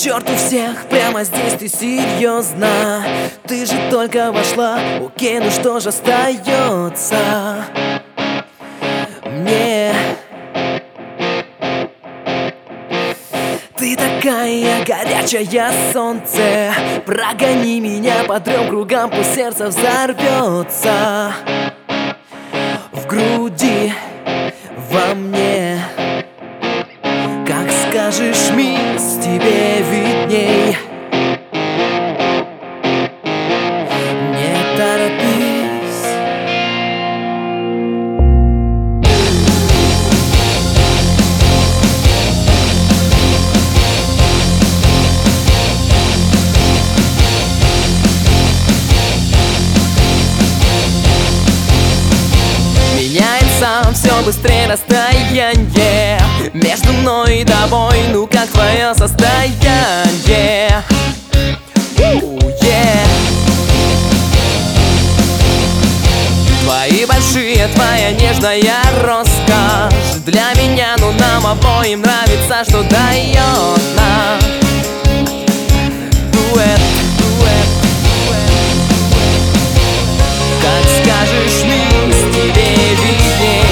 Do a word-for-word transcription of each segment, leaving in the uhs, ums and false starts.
черту всех, прямо здесь ты серьезно? Ты же только вошла, окей, ну что же остается мне? Ты такая горячая, солнце, прогони меня по трем кругам, пусть сердце взорвется в груди, во мне. Как скажешь, мисс, тебе видней. Не торопись. Меняется все быстрее расстояние между мной и тобой, ну как твое состояние? uh, yeah. Твои большие, твоя нежная роскошь для меня, ну нам обоим нравится, что дает нам дуэт, дуэт, дуэт. Как скажешь, мисс, тебе видней.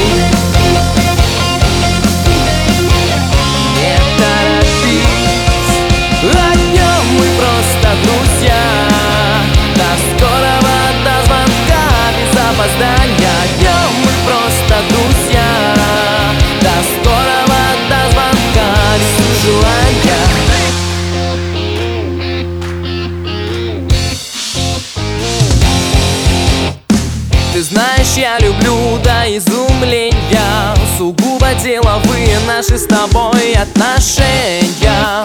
Друзья, до скорого, до звонка без опоздания. Днем мы просто друзья, до скорого, до звонка без желания. Ты знаешь, я люблю до изумления сугубо деловые наши с тобой отношения.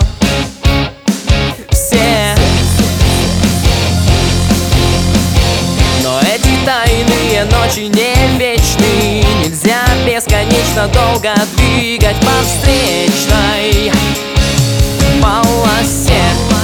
Тайные ночи не вечны, нельзя бесконечно долго двигать по встречной полосе.